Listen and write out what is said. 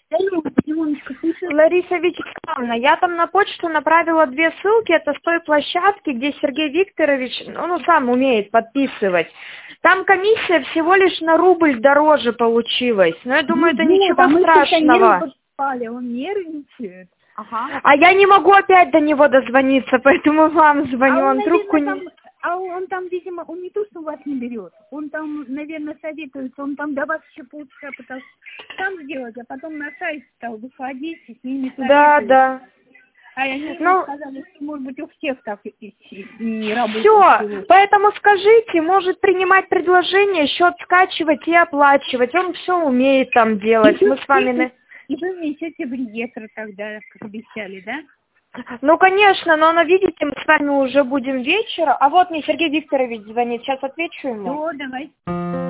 Лариса Вячеславовна, я там на почту направила 2 ссылки, это с той площадки, где Сергей Викторович, ну, сам умеет подписывать. Там комиссия всего лишь на рубль дороже получилась, но я думаю, это ничего страшного. Он нервничает. Ага. А я не могу опять до него дозвониться, поэтому вам звоню, он трубку не... Он там, видимо, он не то, что вас не берет, он там, наверное, советуется, он там до вас еще полчаса пытался сам сделать, а потом на сайт стал выходить и с ними советуется. Да. А они сказали, что, может быть, у всех так и не работает. Все, поэтому скажите, может принимать предложение, счет скачивать и оплачивать, он все умеет там делать, мы с вами... И вы внесете в реестр тогда, как обещали, да? Ну, конечно, но видите, мы с вами уже будем вечером. А вот мне Сергей Викторович звонит, сейчас отвечу ему. Все, давай.